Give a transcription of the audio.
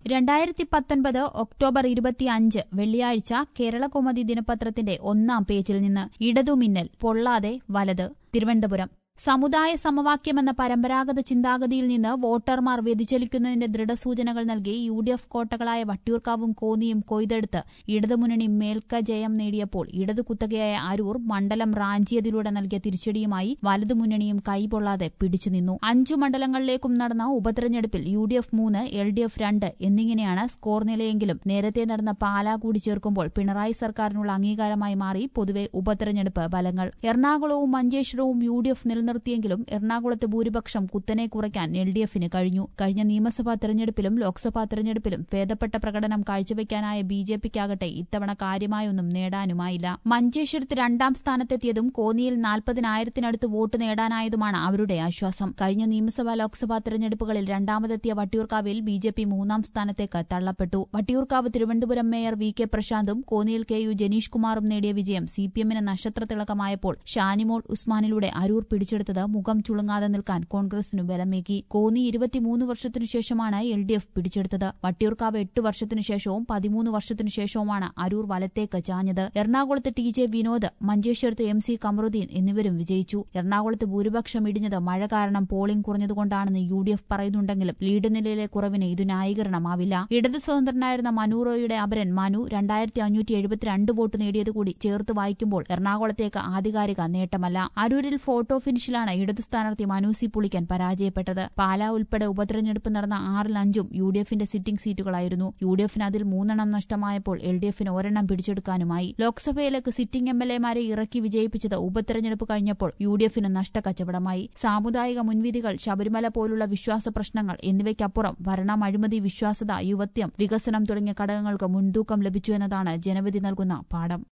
2019 October 25 വെള്ളിയാഴ്ച കേരളകൗമുദി ദിനപത്രത്തിന്റെ ഒന്നാം പേജിൽ നിന്ന് ഇടതുമിന്നൽ പൊള്ളാതെ വലത്. തിരുവനന്തപുരം. സമുദായ സമവാക്യമെന്ന പരമ്പരാഗത ചിന്താഗതിയിൽ നിന്ന് വോട്ടർമാർ വ്യതിചലിക്കുന്നതിന്റെ ദൃഢസൂചനകൾ നൽകി യുഡിഎഫ് കോട്ടകളായ വട്ടിയൂർക്കാവും കോന്നിയും കൊയ്തെടുത്ത് ഇടതുമുന്നണി മേൽക്കജയം നേടിയപ്പോൾ ഇടതു കുത്തകയായ അരൂർ മണ്ഡലം റാഞ്ചിയതിലൂടെ നൽകിയ തിരിച്ചടിയുമായി വലതുമുന്നണിയും കൈപൊള്ളാതെ പിടിച്ചുനിന്നു. 5 മണ്ഡലങ്ങളിലേക്കും നടന്ന ഉപതെരഞ്ഞെടുപ്പിൽ യുഡിഎഫ് 3, എൽഡിഎഫ് 2 എന്നിങ്ങനെയാണ് സ്കോർ നിലയെങ്കിലും നേരത്തെ നടന്ന പാലാ കൂടി ചേർക്കുമ്പോൾ പിണറായി സർക്കാരിനുള്ള അംഗീകാരമായി മാറി പൊതുവെ ഉപതെരഞ്ഞെടുപ്പ് ഫലങ്ങൾ. എറണാകുളവും മഞ്ചേശ്വരവും യുഡിഎഫ് നിലനിർത്തിയെങ്കിലും എറണാകുളത്ത് ഭൂരിപക്ഷം കുത്തനെ കുറയ്ക്കാൻ എൽഡിഎഫിന് കഴിഞ്ഞു. കഴിഞ്ഞ നിയമസഭാ തെരഞ്ഞെടുപ്പിലും ലോക്സഭാ തെരഞ്ഞെടുപ്പിലും ഭേദപ്പെട്ട പ്രകടനം കാഴ്ചവെക്കാനായ ബിജെപിക്കാകട്ടെ ഇത്തവണ കാര്യമായൊന്നും നേടാനുമായില്ല. മഞ്ചേശ്വരത്ത് 2ാം സ്ഥാനത്തെത്തിയതും കോന്നിയിൽ 40,000-നടുത്ത് വോട്ട് നേടാനായതുമാണ് അവരുടെ ആശ്വാസം. കഴിഞ്ഞ നിയമസഭാ ലോക്സഭാ തെരഞ്ഞെടുപ്പുകളിൽ രണ്ടാമതെത്തിയ വട്ടിയൂർക്കാവിൽ ബിജെപി 3ാം സ്ഥാനത്തേക്ക് തള്ളപ്പെട്ടു. Vattiyoorkavu Thiruvananthapuram mayor V K പ്രശാന്തും കോന്നിയിൽ കെ യു ജനീഷ് കുമാറും നേടിയ വിജയം സിപിഎമ്മിന് നക്ഷത്രത്തിളക്കമായപ്പോൾ ഷാനിമോൾ ഉസ്മാനിലൂടെ അരൂർ പിടിച്ചെടുത്തത് മുഖം ചുളുങ്ങാതെ നിൽക്കാൻ കോൺഗ്രസിനു ബലമേകി. കോന്നി 23 വർഷത്തിനുശേഷമാണ് എൽഡിഎഫ് പിടിച്ചെടുത്തത്. വട്ടിയൂർക്കാവ് 8 വർഷത്തിനുശേഷവും 13 വർഷത്തിനുശേഷവുമാണ് അരൂർ വലത്തേക്ക് ചാഞ്ഞത്. എറണാകുളത്ത് ടി.ജെ. വിനോദ്, മഞ്ചേശ്വരത്ത് എം.സി. കമറുദ്ദീൻ എന്നിവരും വിജയിച്ചു. എറണാകുളത്ത് ഭൂരിപക്ഷം ഇടിഞ്ഞത് മഴ കാരണം പോളിംഗ് കുറഞ്ഞതുകൊണ്ടാണെന്ന് യുഡിഎഫ് പറയുന്നുണ്ടെങ്കിലും ലീഡ് നിലയിലെ കുറവിന് ഇത് ന്യായീകരണമാവില്ല. ഇടത് സ്വതന്ത്രനായിരുന്ന മനു റോയിയുടെ അപരൻ മനു 2572 വോട്ട് നേടിയതുകൂടി ചേർത്ത് വായിക്കുമ്പോൾ എറണാകുളത്തേക്ക് ആധികാരിക നേട്ടമല്ല. അരൂരിൽ ഫോട്ടോ ഫിനിഷിലാണ് ഇടതു സ്ഥാനാർത്ഥി മനു സി പുളിക്കൻ പരാജയപ്പെട്ടത്. പാലാ ഉൾപ്പെടെ ഉപതെരഞ്ഞെടുപ്പ് നടന്ന 6-ൽ 5ഉം യുഡിഎഫിന്റെ സിറ്റിംഗ് സീറ്റുകളായിരുന്നു. യുഡിഎഫിന് അതിൽ 3 നഷ്ടമായപ്പോൾ എൽഡിഎഫിന് 1 പിടിച്ചെടുക്കാനുമായി. ലോക്സഭയിലേക്ക് സിറ്റിംഗ് എംഎൽഎമാരെ ഇറക്കി വിജയിപ്പിച്ചത് ഉപതെരഞ്ഞെടുപ്പ് കഴിഞ്ഞപ്പോൾ യുഡിഎഫിന് നഷ്ടക്കച്ചവടമായി. സാമുദായിക മുൻവിധികൾ, ശബരിമല പോലുള്ള വിശ്വാസ പ്രശ്നങ്ങൾ എന്നിവയ്ക്കപ്പുറം ഭരണം, അഴിമതി, വിശ്വാസ്യത, യുവത്വം, വികസനം തുടങ്ങിയ ഘടകങ്ങൾക്ക് മുൻതൂക്കം ലഭിച്ചു എന്നതാണ് ജനവിധി നൽകുന്ന പാഠം.